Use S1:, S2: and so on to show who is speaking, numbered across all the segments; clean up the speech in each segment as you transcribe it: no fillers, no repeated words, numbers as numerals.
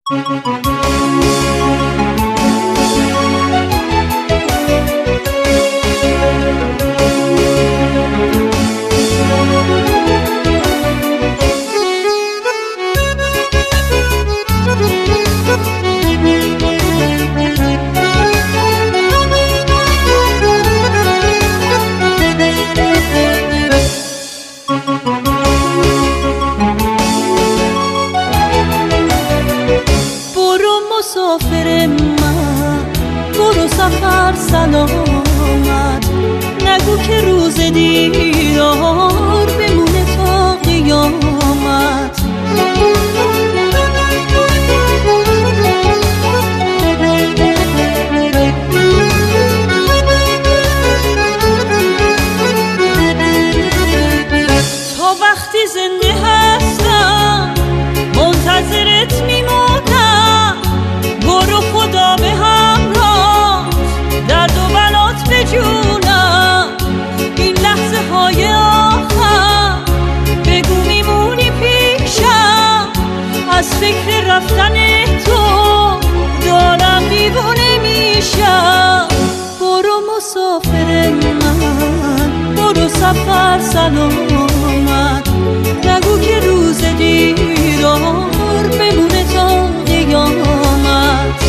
S1: مسافر من برو سفر سلامت، نگو که روز دیدار بمونه تا قیامت. تا وقتی زنده هستم منتظرت میمونم، برو خدا به همراه درد و بلات بجونم. این لحظه های آخر بگو میمونی پیشم، از فکر رفتن تو دارم دیوونه میشم. برو مسافر من برو سفر سلامت، نگو که روز دیدار بمونه تا قیامت.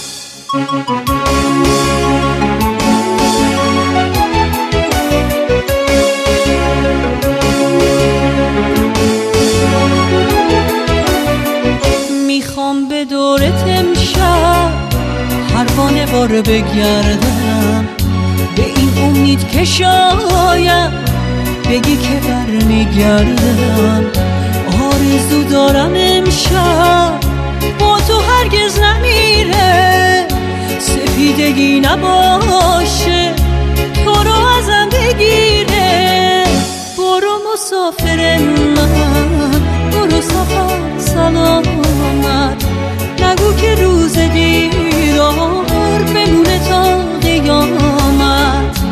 S1: میخوام به دورت امشب پروانه بار بگردم، به این امید که شاید بگی که برمیگردم. آرزو دارم امشب با تو هرگز نمیره، سفیدگی نباشه تو رو ازم بگیره. برو مسافر من برو سفر سلامت، نگو که روز دیدار بمونه تا قیامت.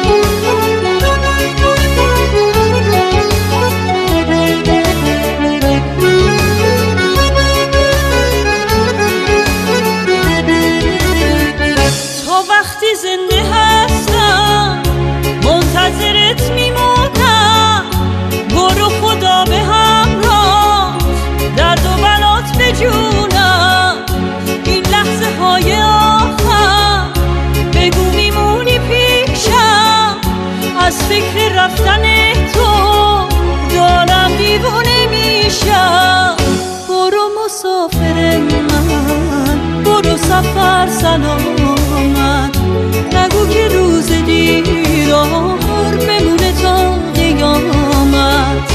S1: وقتی زنده هستم منتظرت میمونم، برو خدا به همراه درد و بلات بجونم. این لحظه های آخر بگو میمونی پیشم، از فکر رفتن تو دارم دیوونه میشم. برو مسافر من برو سفر سلامت، نگو که روز دیدار بمونه تا قیامت.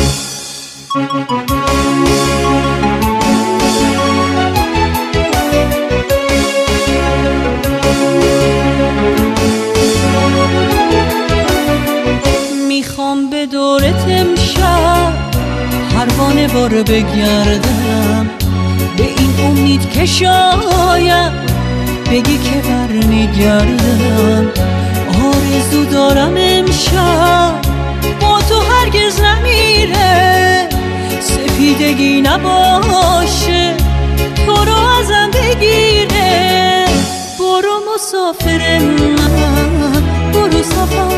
S1: میخوام به دورت امشب پروانه بار بگردم، به این امید که شاید بگی که برمیگردم. آرزو دارم امشب با تو هرگز نمیره، سفیدگی نباشه تو رو ازم بگیره. برو مسافر من برو سفر